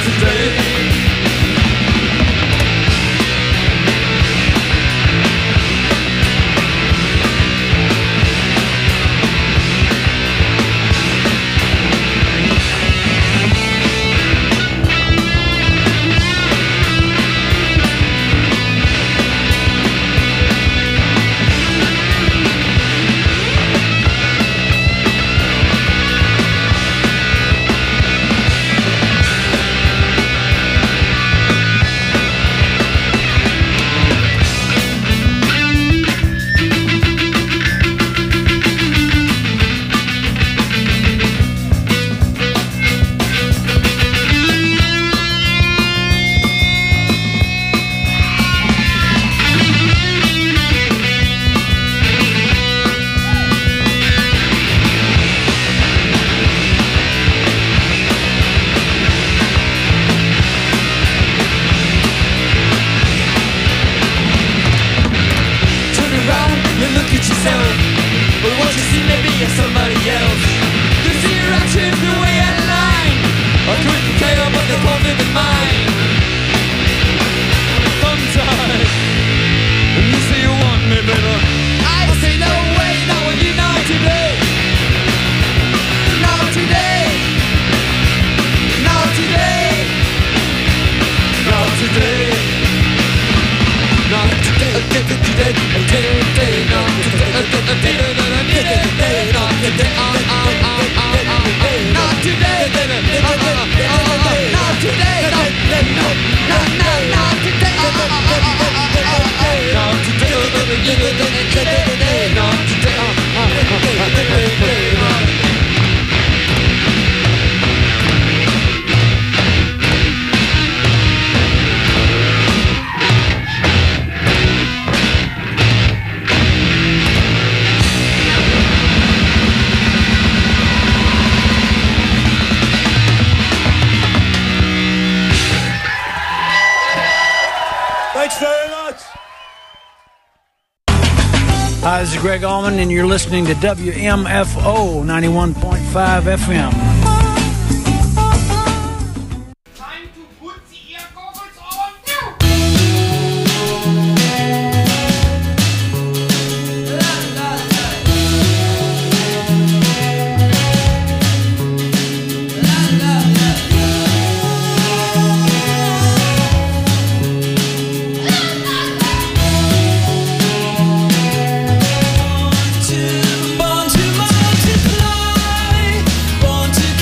Hi, this is Greg Allman, and you're listening to WMFO 91.5 FM. Born to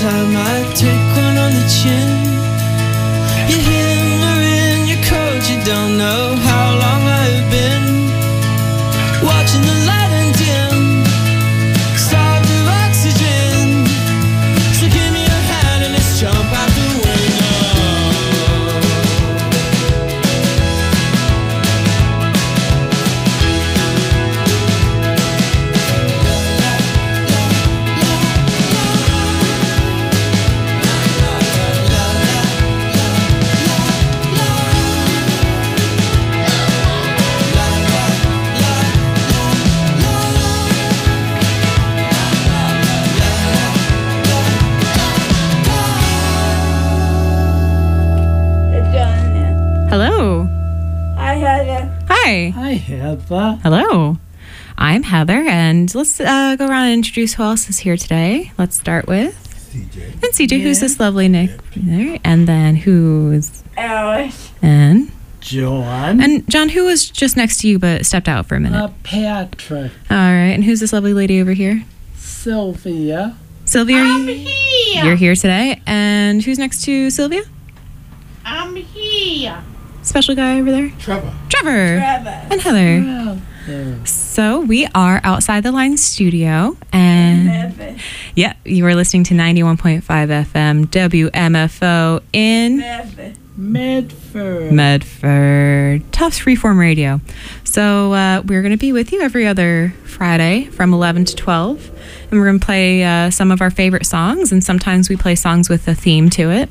time I take one on the chin. You hammer in your coat, you don't know how long I've been watching the light and dim, starved of oxygen. So give me your hand and let's jump out the window. Hello. Hi, Heather. Hi. Hi, Heather. Hello. I'm Heather, and let's go around and introduce who else is here today. Let's start with CJ. and CJ, who's this lovely Nick there, and then who's Alice. and John. and John, who was just next to you but stepped out for a minute. Patrick. All right, and who's this lovely lady over here? Sylvia. Sylvia, I'm here. you're here today, and who's next to Sylvia? I'm here. Special guy over there, Trevor. Trevor, Trevor. and Heather. Well, there. So we are outside the line studio, and Never. yeah, you are listening to 91.5 FM WMFO in Never. Medford. Medford, Tufts Freeform Radio. So we're going to be with you every other Friday from 11 to 12, and we're going to play some of our favorite songs, and sometimes we play songs with a theme to it.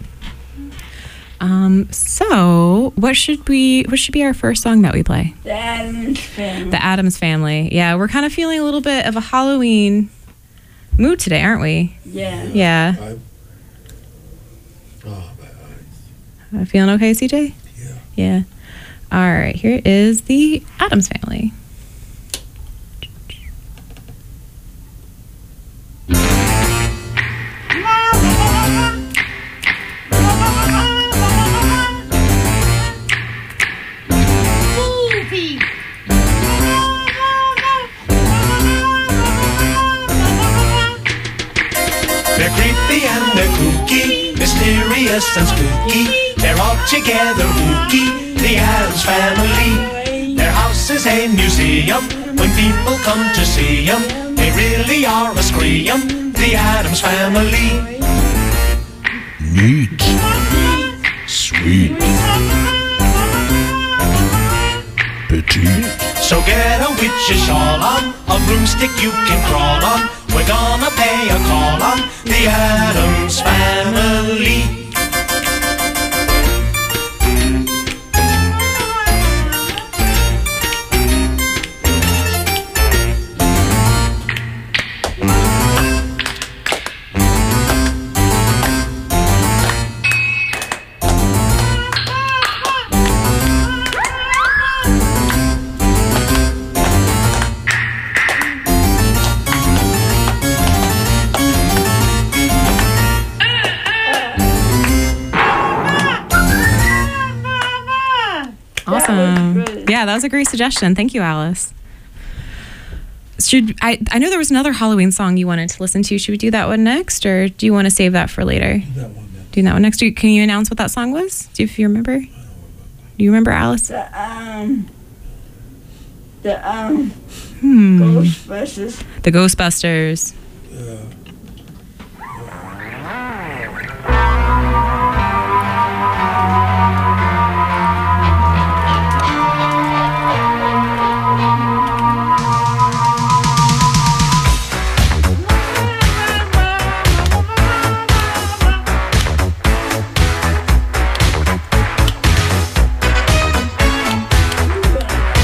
So what should be our first song that we play? The Addams Family. The Addams Family. Yeah, we're kind of feeling a little bit of a Halloween mood today, aren't we? Yeah. Yeah. Oh, my eyes. Feeling okay, CJ? Yeah. Yeah. All right, here is the Addams Family. Movie. They're creepy and they're kooky, mysterious and spooky. They're all together ooky, the Addams Family. Their house is a museum. When people come to see 'em, they really are a scream. The Addams Family. Neat. Sweet. Petite. So get a witch's shawl on, a broomstick you can crawl on. We're gonna pay a call on the Addams Family. Awesome. Yeah, that was a great suggestion. Thank you, Alice. I know there was another Halloween song you wanted to listen to. Should we do that one next, or do you want to save that for later? That one then. Do that one next. Can you announce what that song was? Do you remember? Do you remember, Alice? The Hmm. Ghostbusters. The Ghostbusters.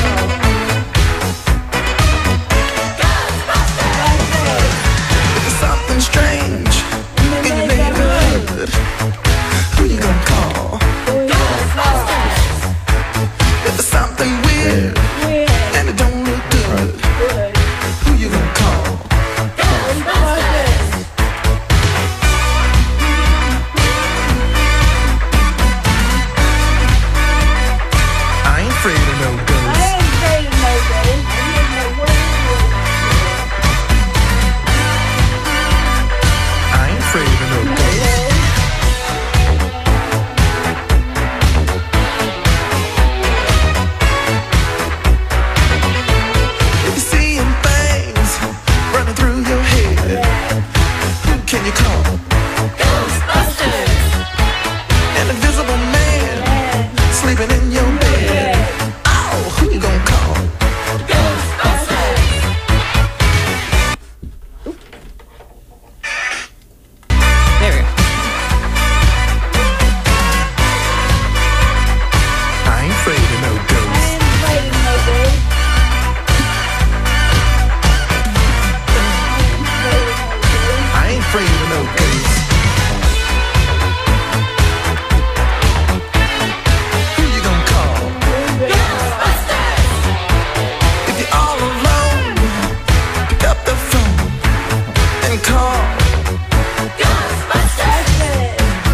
The sun you call? Ghostbusters. An invisible man sleeping in your bed. Oh, who you gonna call? Ghostbusters. There we go. I ain't afraid of no ghosts. I ain't afraid of no ghosts. Who you gonna call? Ghostbusters. If you're all alone, pick up the phone and call Ghostbusters.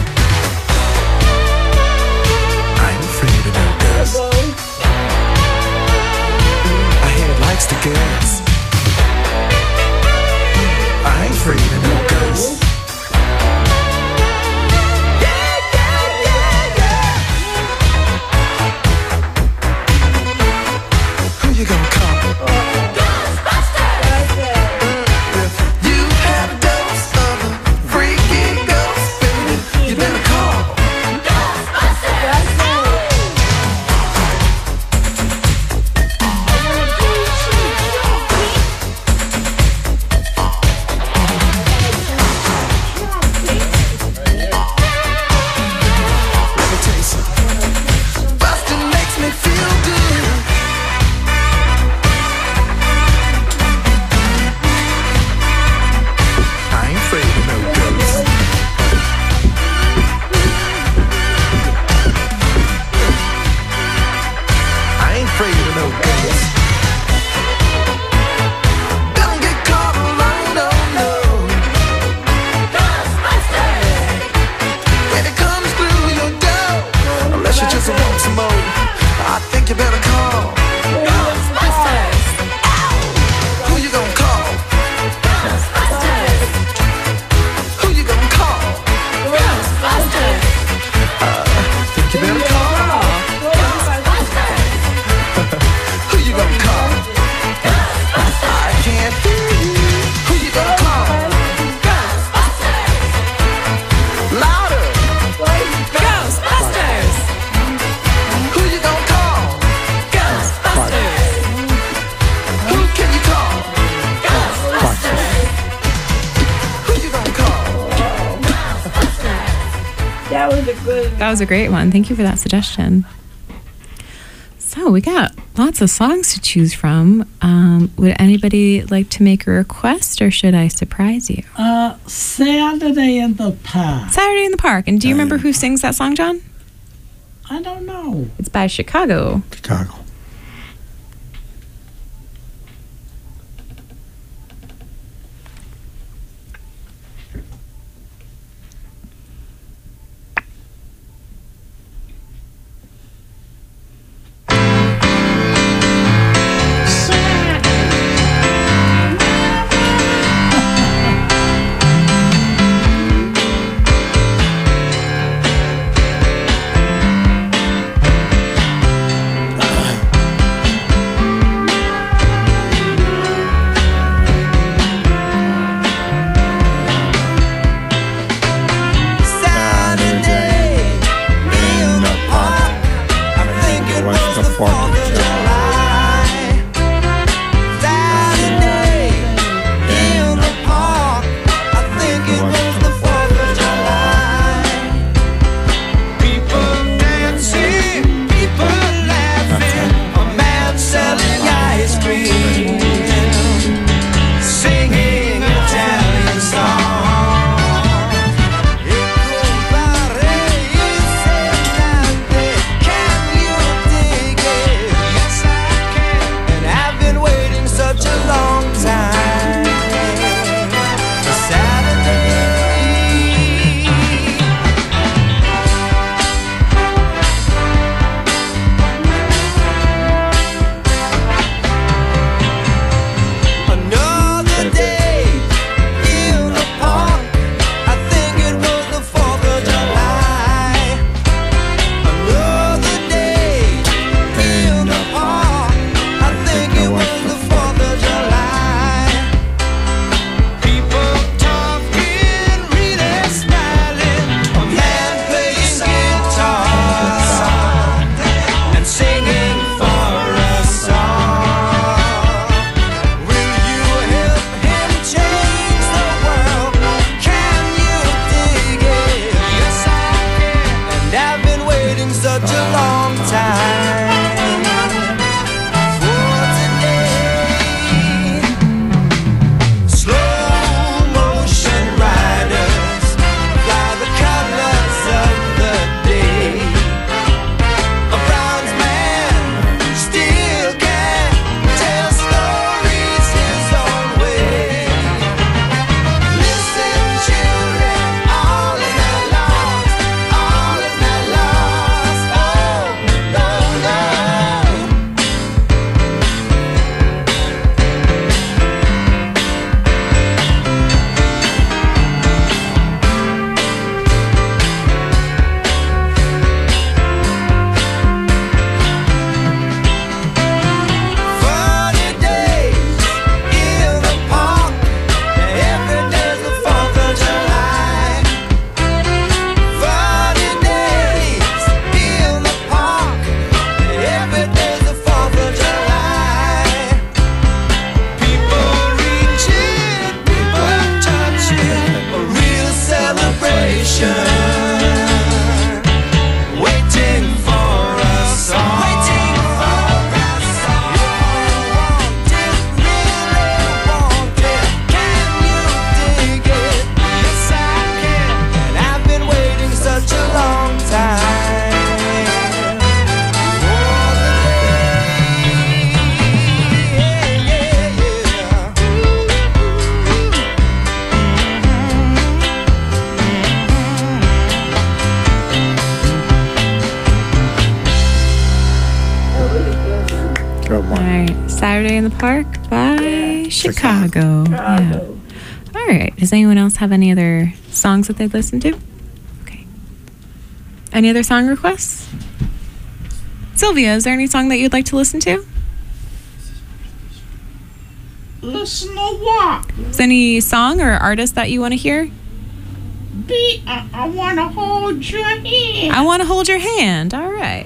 I ain't afraid of no ghosts. I hear it likes to guess. I ain't afraid of no ghosts. Who you gonna call? Ghostbusters. If you had a dose of a freaky ghost, baby, you better call Ghostbusters. Let me tell you something. Bustin' makes me feel good. I ain't afraid of no ghosts. I ain't afraid of no ghosts. Don't get caught alone, no, no. Ghostbusters. When it comes through your door, unless you just want some more, I think you better call Ghostbusters. Who you gonna call? Ghostbusters. Who you gonna call? Ghostbusters. Think you better call Ghostbusters. Who you gonna call? Ghostbusters. I can't hear you. Who you gonna call? Ghostbusters. Louder. Ghostbusters! Who you gonna call? Ghostbusters. Who can you call? Ghostbusters. Who you gonna call? That was a good That was a great one. Thank you for that suggestion. So we got lots of songs to choose from. Would anybody like to make a request, or should I surprise you? Saturday in the Park. Saturday in the Park. And do you remember who sings that song, John? I don't know. It's by Chicago. Chicago. right. Saturday in the Park by Chicago. Yeah. All right. Does anyone else have any other songs that they'd listen to? Okay. Any other song requests? Sylvia, is there any song that you'd like to listen to? Listen to what? Is there any song or artist that you want to hear? I want to hold your hand. I want to hold your hand. All right.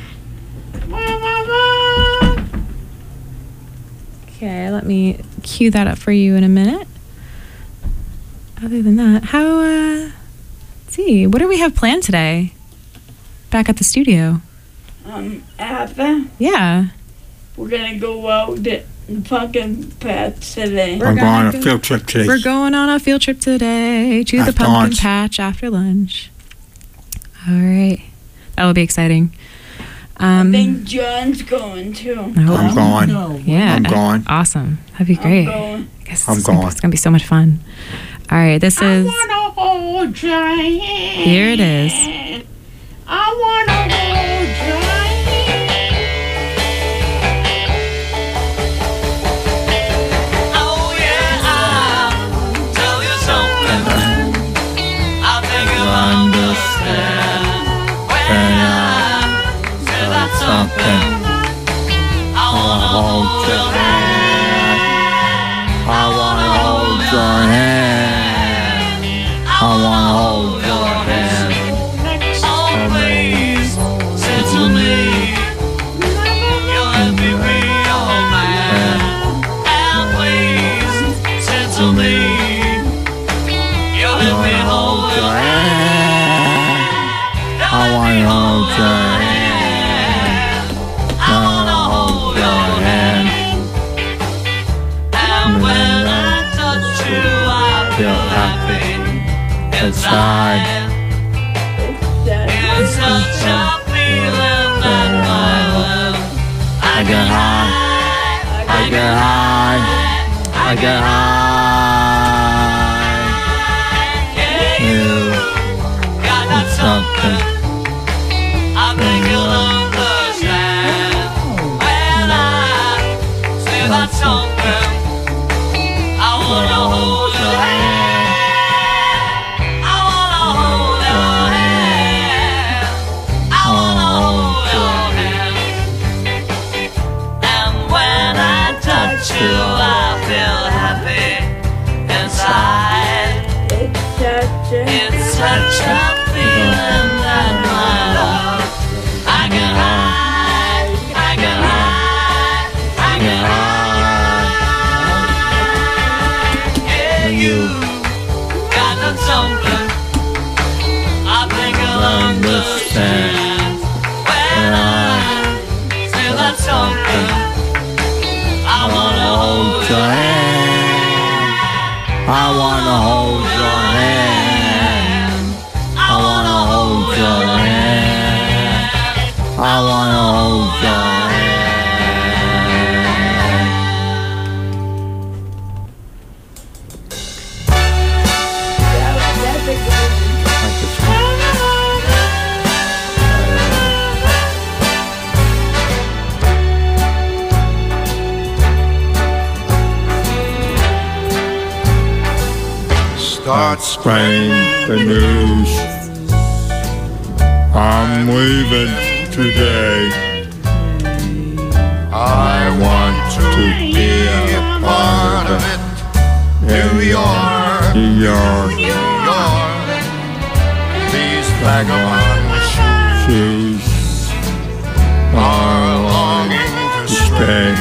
Okay, let me cue that up for you in a minute. Other than that, let's see, what do we have planned today? Back at the studio. Abba, Yeah. we're gonna go out to the pumpkin patch today. We're I'm going on gonna a field trip today. We're going on a field trip today to the After pumpkin lunch. patch after lunch. All right. That will be exciting. I think John's going too. I'm going. Yeah. I'm going. Awesome. That'd be great. going. I guess I'm it's going. It's going to be so much fun. All right. This I is. want to hold your hand. Here it is. I want to hold your hand. Oh yeah, I'll tell you something. I think you'll understand when I say that something. I wanna hold your hand. I wanna hold your hand. I wanna hold your hand. Always say to me, you'll let me be your man. And please say to me, you'll let me hold your hand. I wanna hold your hand. I wanna hold your hand. And when I touch you, I feel happy inside. It's such a feeling that my love I get high, I get high, I get high. Yeah, you got that something. I think you'll understand when I say that something. I wanna hold your hand. I wanna hold your hand. I wanna hold your hand. And when I touch you, I feel happy inside. It's such a feeling that my love I get high, I get high, I get high. Yeah, you got that something. I think you'll understand when I say that something. I wanna hold your hand. I wanna hold your hand. I wanna hold your hand. I wanna hold your hand. Like this one. Start Spreading the news. I'm leaving today. I want to be a part of it. New York, New York, New York. These vagabond shoes are longing to stay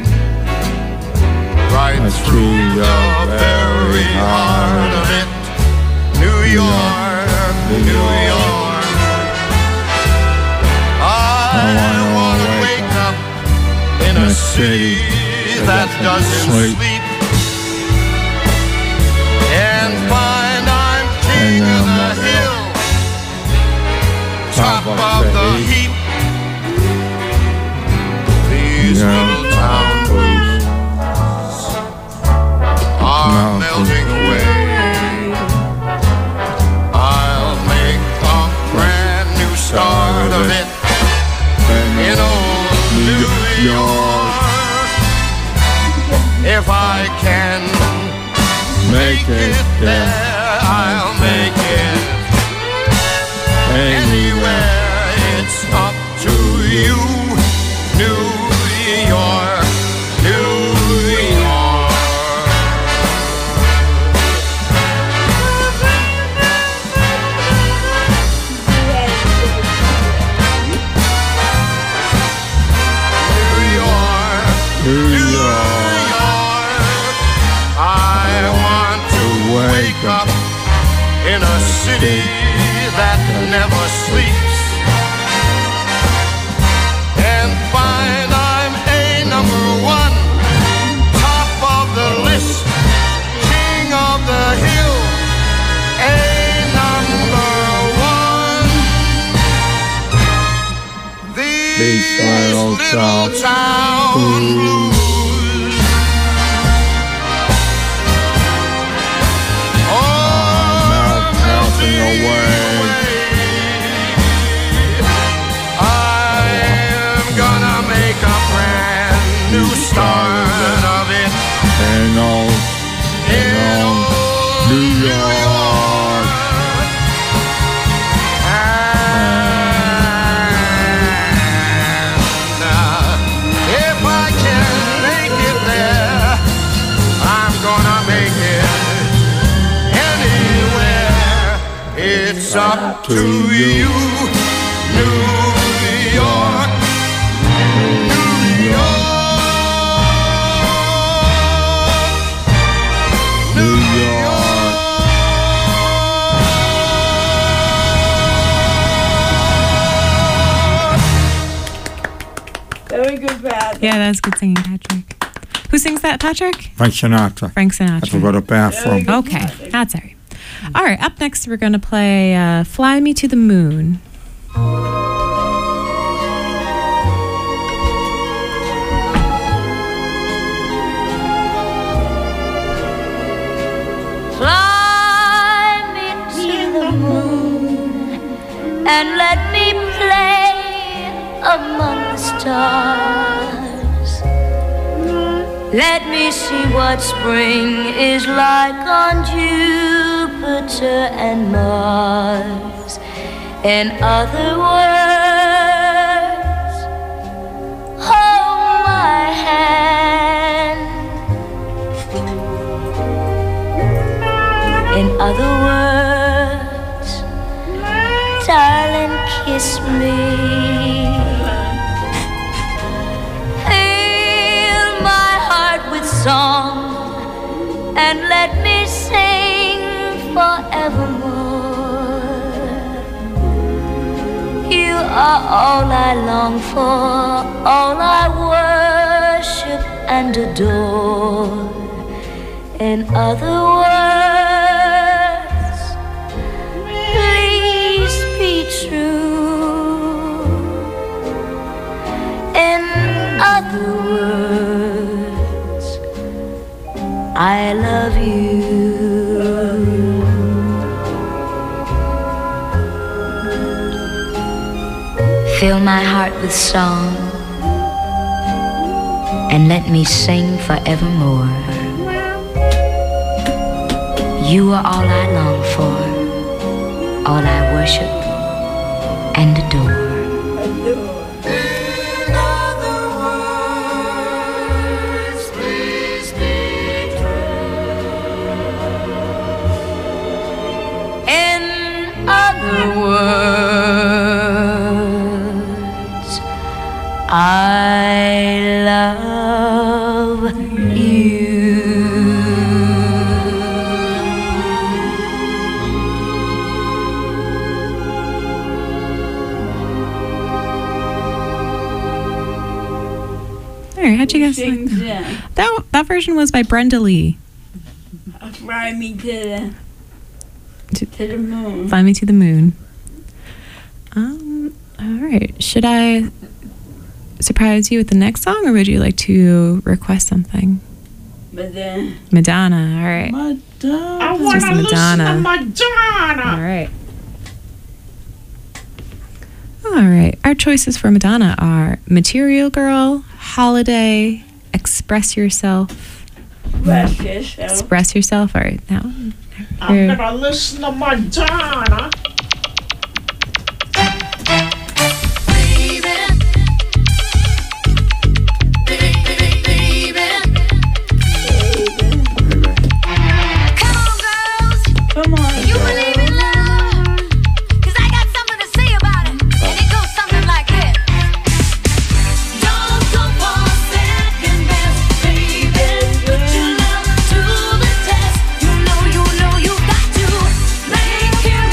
right through the very heart of it. New York, New York. I wanna wake up in a city that doesn't sleep and find I'm king of the hill, top of the heap. These little town blues are melting away. I'll make a brand new start of it in old New York. city that never sleeps, and find I'm a number one, top of the list, king of the hill, a number one. These little town blues. New start of it in old New York. And if I can make it there, I'm gonna make it anywhere. It's up to you, New York. Very good, Pat. Yeah, that's good singing, Patrick. Who sings that, Patrick? Frank Sinatra. Frank Sinatra. That's where the bathroom. Okay, that's all right. All right, up next we're going to play Fly Me to the Moon. Fly me to the moon and let me play among the stars. Let me see what spring is like on Jupiter and Mars. In other words, hold my hand. In other words, darling, kiss me. Fill my heart with song and let me sing forevermore. You are all I long for, all I worship and adore. In other words, please be true. In other words, I love you. Fill my heart with song and let me sing forevermore. You are all I long for, all I worship and adore. In other words, please be true. In other words, I love you. How'd you guys like that? That version was by Brenda Lee. Fly me to the moon. Fly Me to the Moon. All right. Should I surprise you with the next song, or would you like to request something? Madonna. All right. Madonna. I want to listen to Madonna. All right. All right. Our choices for Madonna are Material Girl, Holiday, Express Yourself. Express Yourself. All right. Now, I'm going to listen to Madonna. Come on. You believe in love? 'Cause I got something to say about it. And it goes something like this. Don't go for second best, baby. Put your love to the test. You know you got to make it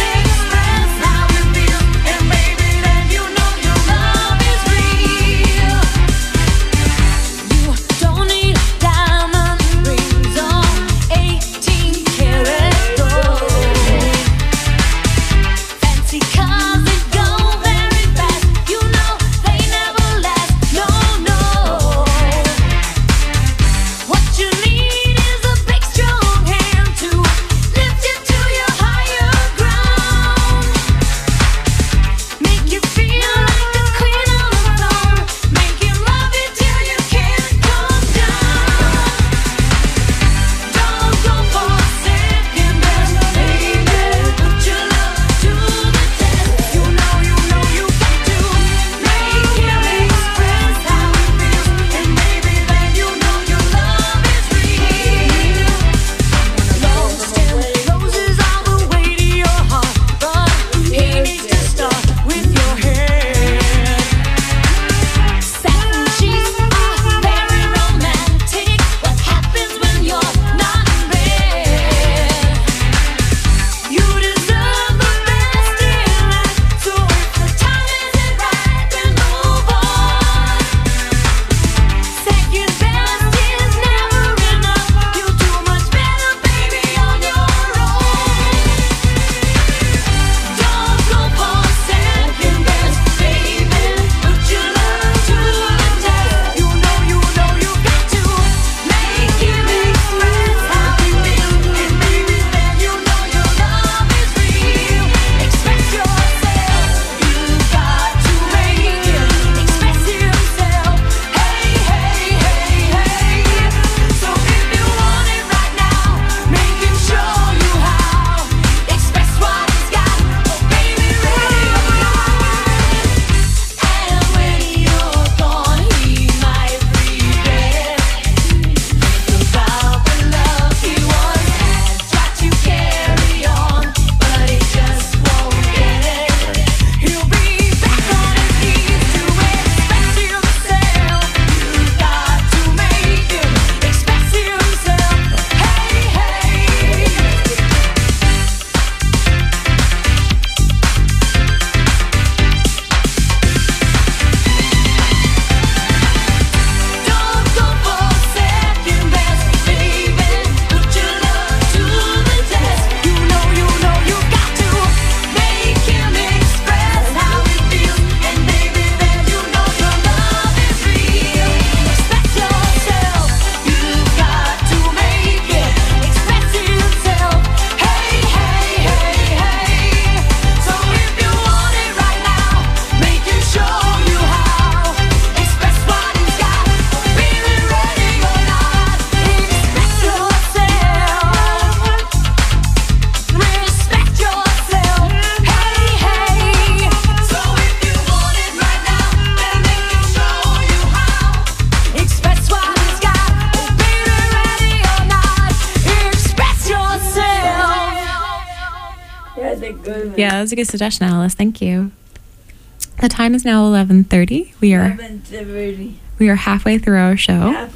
good one. Yeah, that was a good suggestion, Alice. Thank you. The time is now 11:30. We are 11:30. halfway through our show.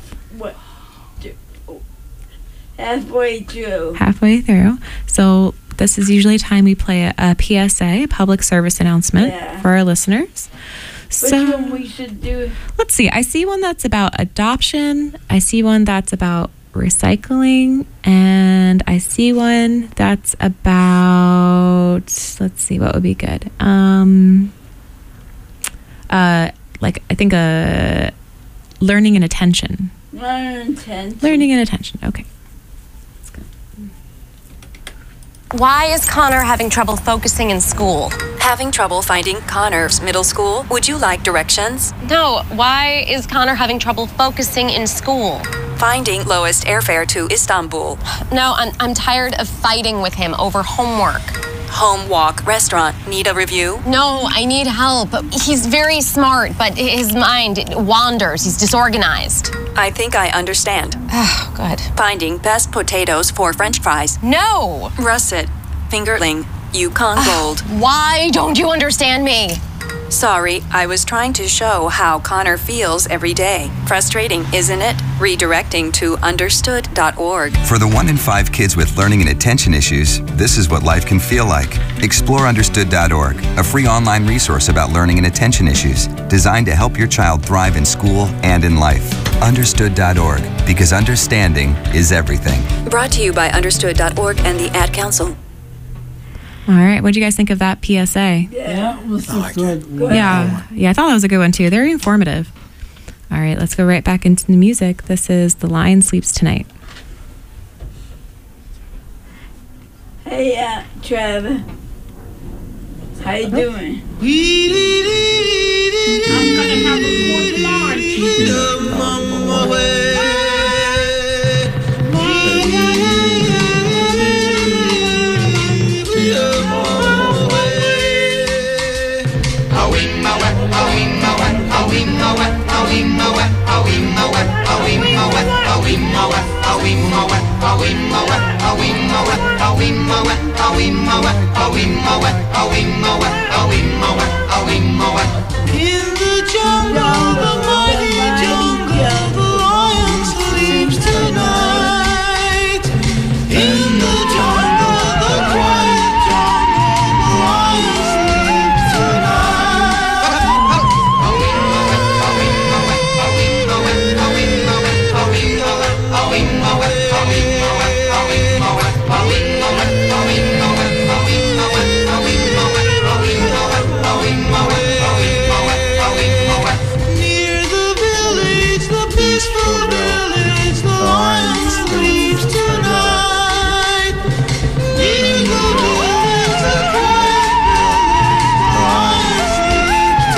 Halfway through. Halfway through. So this is usually time we play a PSA, a public service announcement for our listeners. Which one we should do? Let's see. I see one that's about adoption. I see one that's about recycling, and I see one that's about, let's see, what would be good? Like I think learning and attention. Learning and attention. Okay. Why is Connor having trouble focusing in school? Having trouble finding Connor's middle school? Would you like directions? No, why is Connor having trouble focusing in school? Finding lowest airfare to Istanbul. No, I'm tired of fighting with him over homework. Home walk restaurant. Need a review? No, I need help. He's very smart, but his mind wanders. He's disorganized. I think I understand. Oh, good. Finding best potatoes for French fries. No! Russet. Fingerling. Yukon Gold. Why don't you understand me? Sorry, I was trying to show how Connor feels every day. Frustrating, isn't it? Redirecting to understood.org. For the 1 in 5 kids with learning and attention issues, this is what life can feel like. Explore understood.org, a free online resource about learning and attention issues, designed to help your child thrive in school and in life. Understood.org, because understanding is everything. Brought to you by understood.org and the Ad Council. All right. What do you guys think of that PSA? Yeah, it was a good one. Yeah, I thought that was a good one too. Very informative. All right, let's go right back into the music. This is The Lion Sleeps Tonight. Hey, Trevor. How you doing? I'm gonna have a good lunch. In the jungle, the mighty jungle, the lion sleeps tonight. In the jungle, the quiet jungle, the lion sleeps near the village, the peaceful village, the lion sleeps tonight. Near the village, the quiet village, the lion sleeps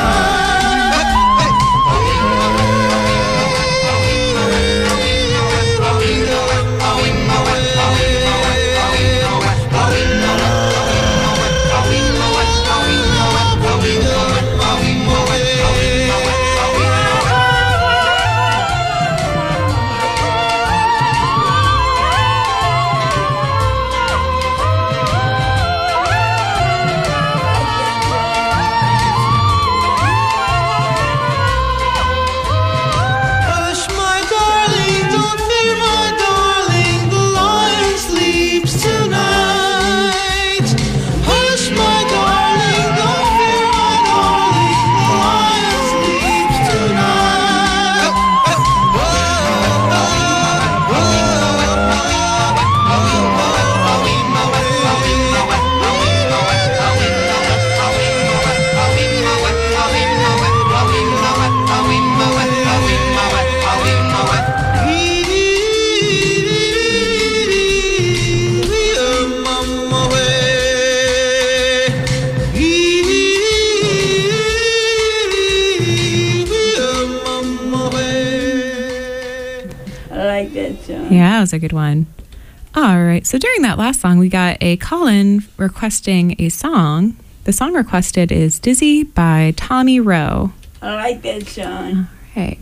Hush, my darling, don't fear, my darling, the lion sleeps tonight. Hush, my darling, don't fear, my darling, the lion sleeps I like that song. Yeah, that was a good one. All right. So during that last song, we got a call-in requesting a song. The song requested is Dizzy by Tommy Rowe. I like that song. All right.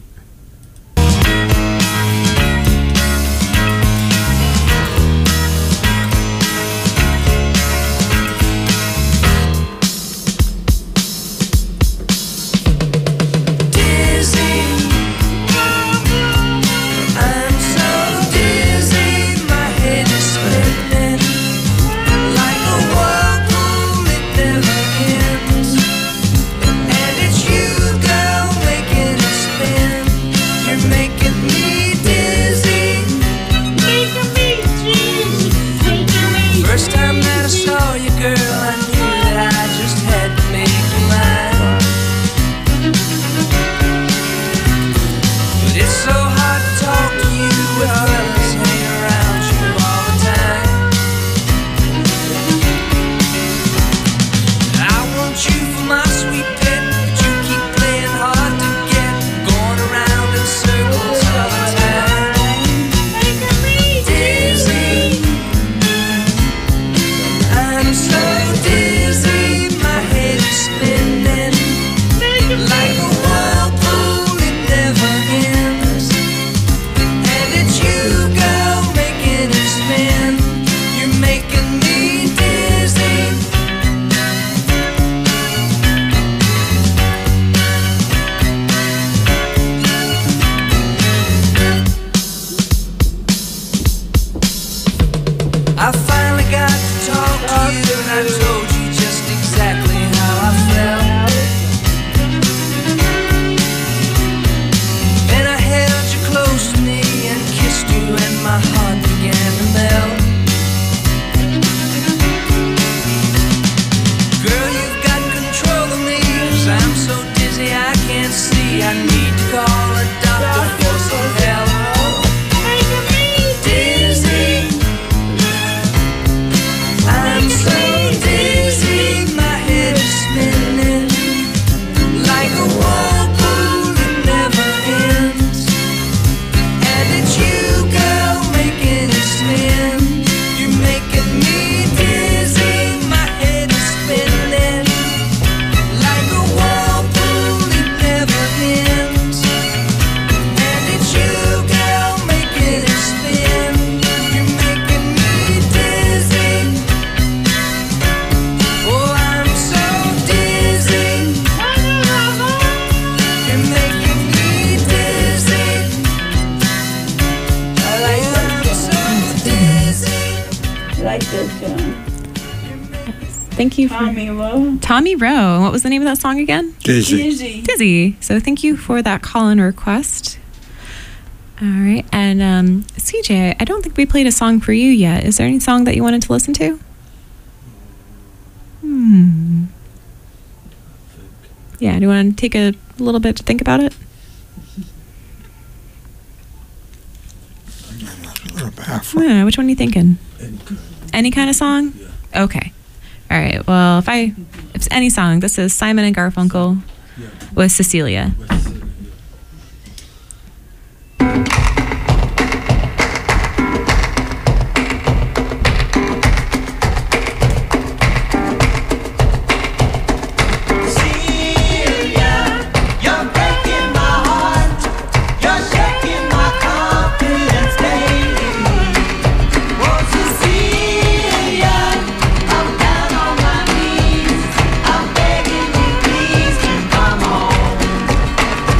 girl, I knew that I just had to make you mine. But it's so hard to talk to you with fellas hanging around you all the time. I want you for my sweet pet, but you keep playing hard to get, going around in circles all the time. Dizzy, I'm so dizzy, my head is spinning like a whirlpool, it never ends. And it's you, girl, making it spin. You're making me dizzy. I finally got to talk to you, and I told you just exactly how I felt. And I held you close to me and kissed you, and my heart began to melt. Girl, you've got control of me, 'cause I'm so dizzy I can't see. I need to call a doctor for some help. Dizzy, I'm so dizzy, my head is spinning like a whirlpool, it never ends. And it's you, girl, making it spin. You're making me dizzy, my head is spinning like a whirlpool, it never ends. And it's you, girl, making it spin. You're making me dizzy. Oh, I'm so dizzy. You're making me dizzy. I'm so dizzy. Like this song. Thank you for Tommy Rowe. Tommy Rowe. What was the name of that song again? Dizzy. Dizzy. Dizzy. So thank you for that call-in request. All right, and CJ, I don't think we played a song for you yet. Is there any song that you wanted to listen to? Yeah, do you want to take a little bit to think about it? Yeah, which one are you thinking? Any kind of song? Okay. All right. Well, if it's any song, this is Simon and Garfunkel with Cecilia. You're breaking my heart. You're shaking my confidence daily. Oh, Cecilia, I'm down on my knees. I'm begging you, please come home.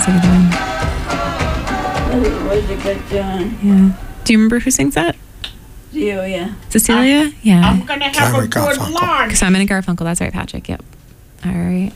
a good one. It was a good song. Yeah. Do you remember who sings that? Celia. Cecilia? Yeah. I'm going to have a good lunch. Simon and Garfunkel. That's right, Patrick. Yep. All right.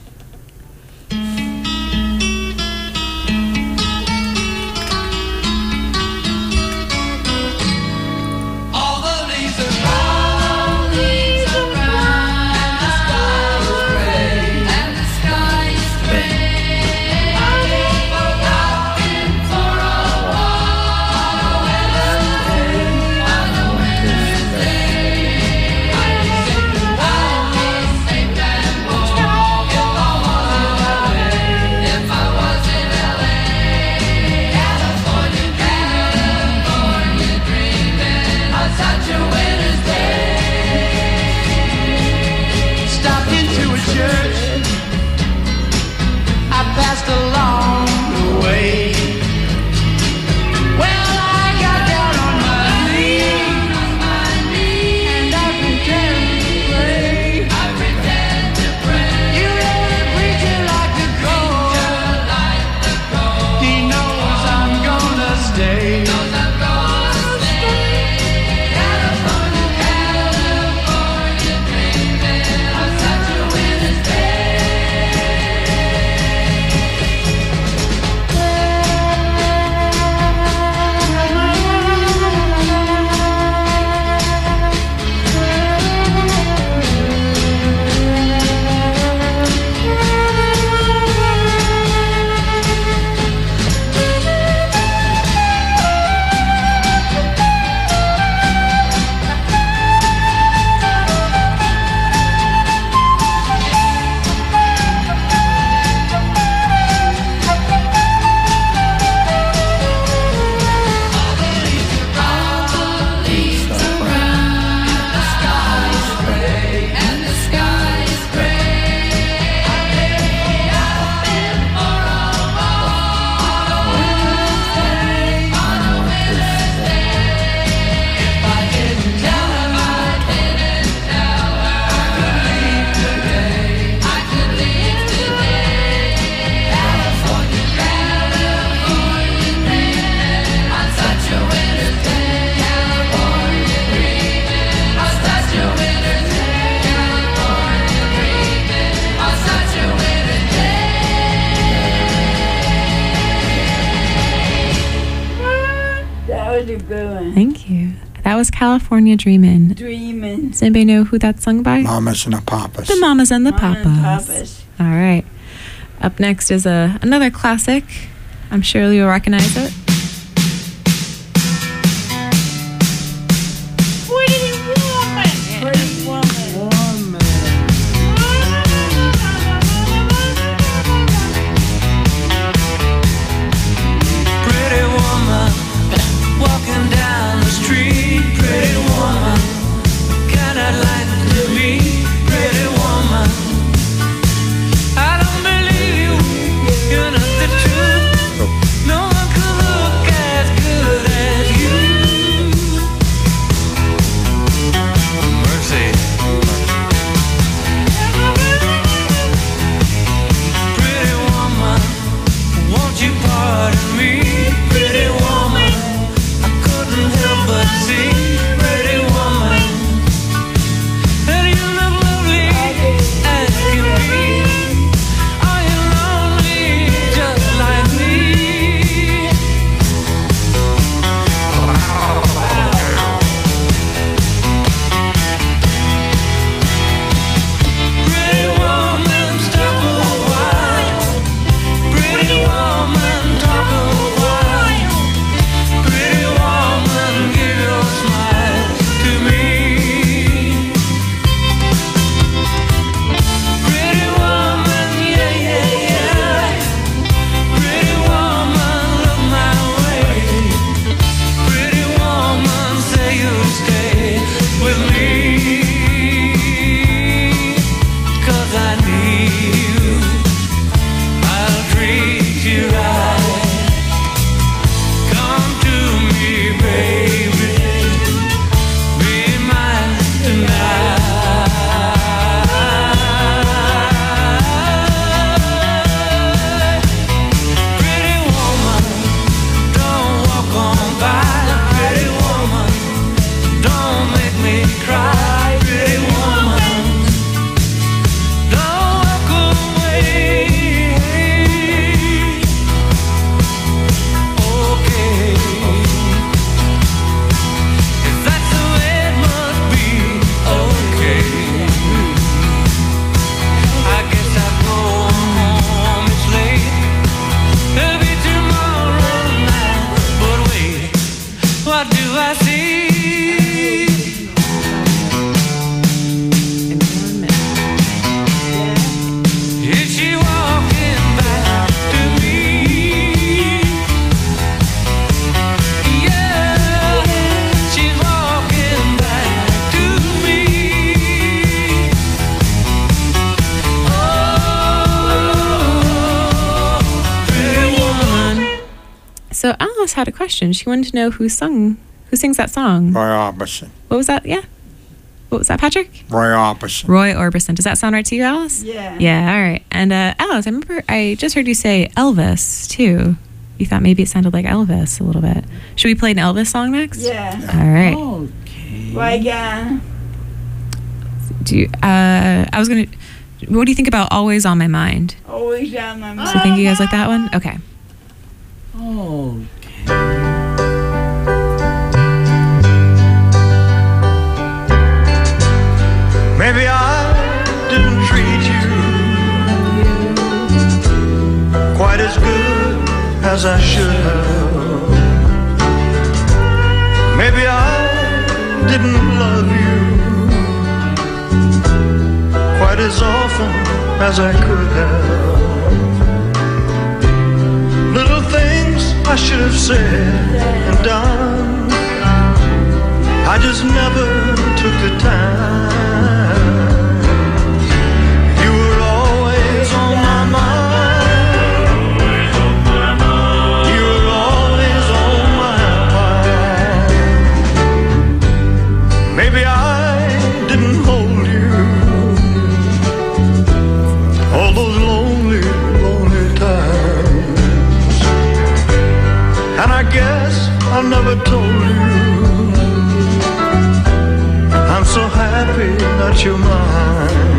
Thank you. That was California Dreamin'. Dreamin'. Does anybody know who that's sung by? Mamas and the Papas. The Mamas and the Mama and Papas. Papas. All right. Up next is another classic. I'm sure you'll recognize it. Pretty woman. Pretty woman. Pretty woman, walking down the street. Pretty woman, kind I'd like to be. Pretty woman, I don't believe you. You're not the truth. No one could Alice had a question. She wanted to know who sings that song. Roy Orbison. What was that? Yeah. What was that, Patrick? Roy Orbison. Roy Orbison. Does that sound right to you, Alice? Yeah. Yeah, all right. And Alice, I remember I just heard you say Elvis, too. You thought maybe it sounded like Elvis a little bit. Should we play an Elvis song next? Yeah. All right. Okay. Right, what do you think about Always on My Mind? Always on my mind. Do you think you guys like that one? Okay. Maybe I didn't treat you quite as good as I should have. Maybe I didn't love you quite as often as I could have. Little things I should have said and done, I just never took the time. You were always on my mind. You were always on my mind. Maybe I didn't hold you all those lonely, lonely times. And I guess I never told you I'm so happy that you're mine.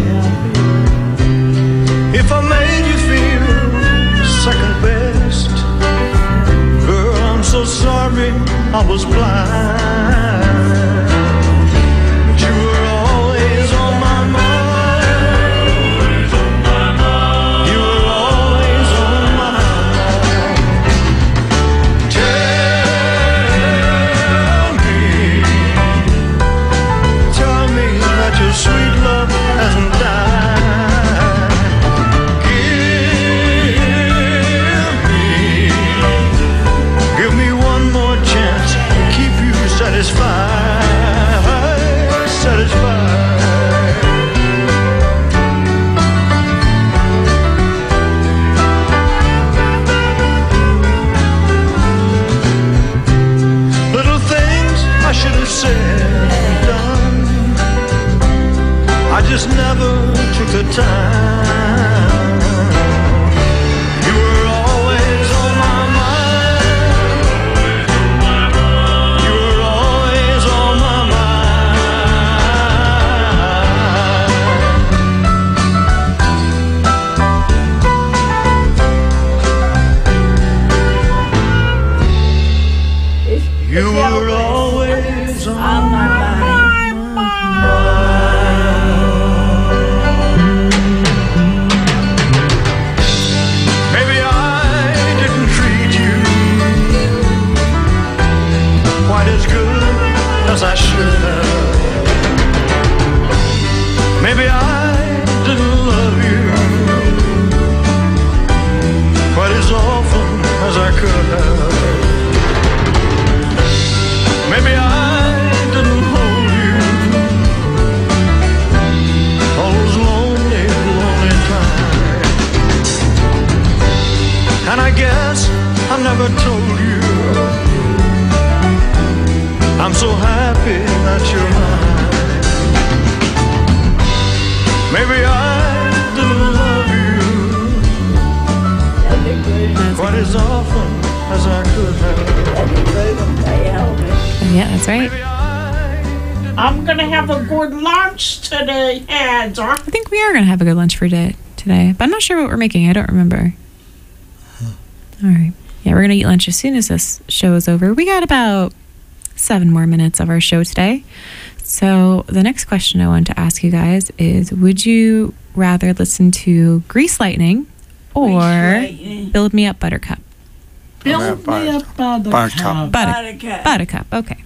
If I made you feel second best, girl, I'm so sorry I was blind. But you were always on my mind. You were always on my mind. Tell me that your sweet love hasn't died. Give me one more chance to keep you satisfied, satisfied. Little things I should have said and done, I just never took the time. You were always on my mind. You were always on my mind. You were always on my mind. Maybe I didn't treat you quite as good as I should have. Maybe I didn't love you quite as often as I could have. Maybe I didn't hold you all those lonely, lonely times. And I guess I never told you I'm so happy that you're mine. Maybe I didn't love you quite as often as I could have. Yeah, that's right. I'm gonna have a good lunch today, Heather. I think we are going to have a good lunch for today, but I'm not sure what we're making. I don't remember. All right. Yeah, we're going to eat lunch as soon as this show is over. We got about 7 more minutes of our show today. So the next question I want to ask you guys is, would you rather listen to Grease Lightning or Build Me Up Buttercup? Build me up Buttercup. Buttercup, okay.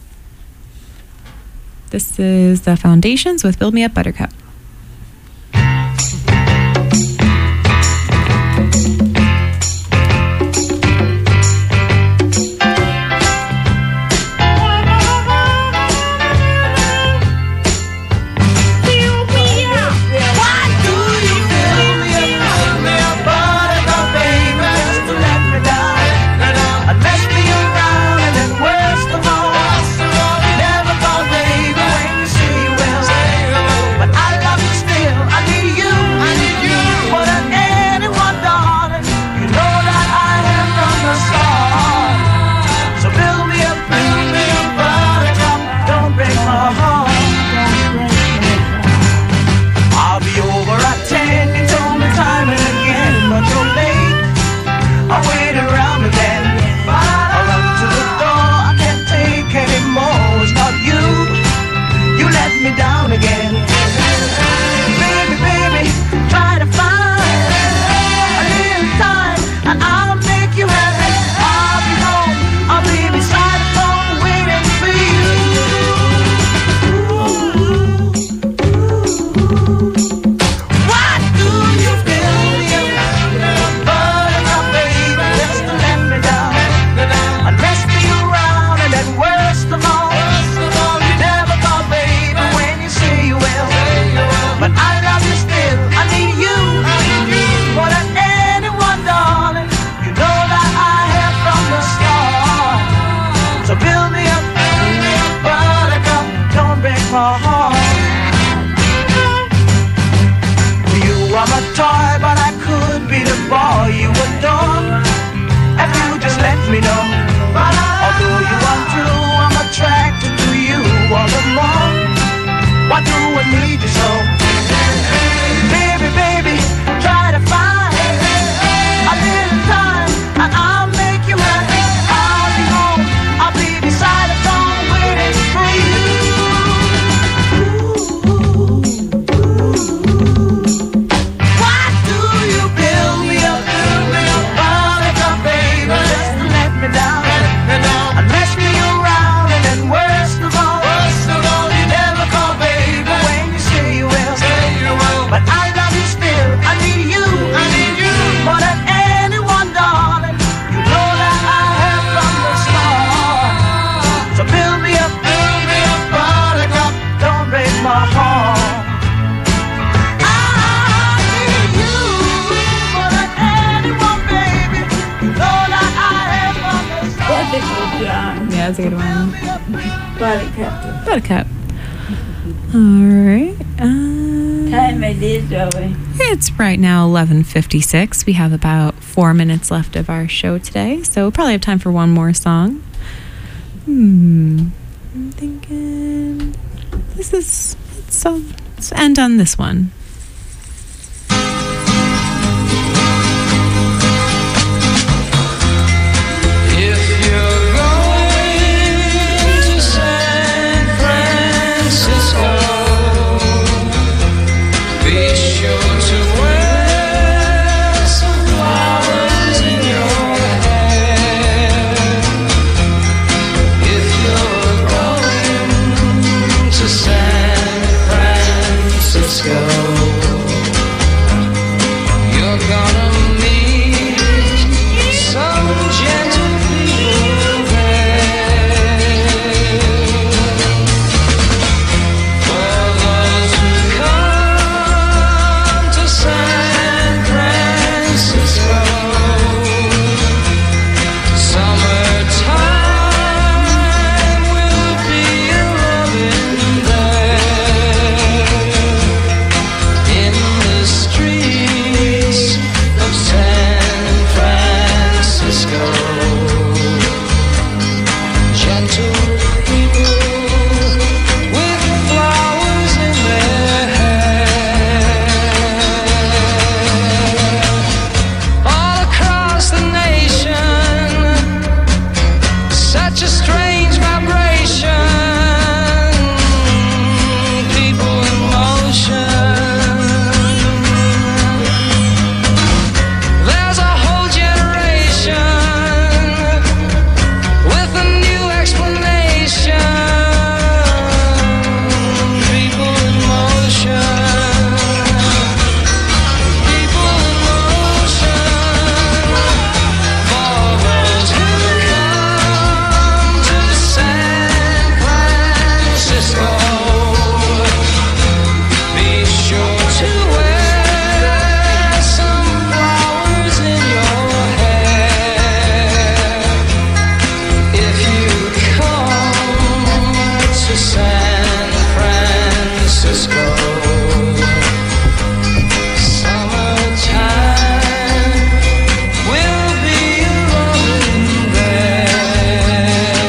This is the Foundations with Build Me Up Buttercup. I my heart. You are my toy, but I could be the boy you adore if you just let me know. Although you are true, I'm attracted to you all the more. Why do I need you so? Baby, baby, try to find a little time and I'll make you happy. I'll be home, I'll be beside the phone waiting for you. Why do you build me up, buttercup, baby, just to let me down, and mess me around, and then worst of all, you never call, baby, when you say you will. But I love you still, I need you more than anyone, darling. You know that I have from the start. So build me up, buttercup, don't break my heart. I need you more than anyone, baby. You know that I have from the start. That's a good song. Yeah, that's a good one. Buttercup. Buttercup. All right. Time it is, Zoe. It's right now 11:56. We have about 4 minutes left of our show today, so we'll probably have time for one more song. I'm thinking let's end on this one. If you're going to San Francisco, be sure to wear some flowers in your hair. If you're going to San Francisco, you're gonna meet some gentle people there. For those who come to San Francisco, summertime will be a loving there. In the streets of San Francisco, gentle people with flowers in their hair. All across the nation, such a strange vibration, people in motion. There's a whole generation with a new explanation, people in motion, people in motion. For those who come to San Francisco, be sure to wear some flowers in your hair. If you come to San Francisco, summertime will be rolling there.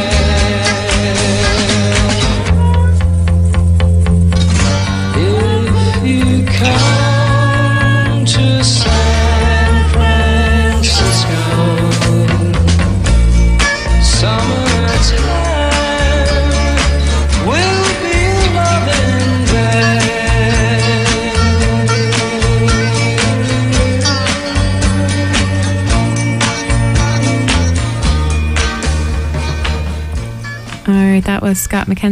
If you come to San Francisco, summertime will be loving there. All right, that was Scott McKenzie.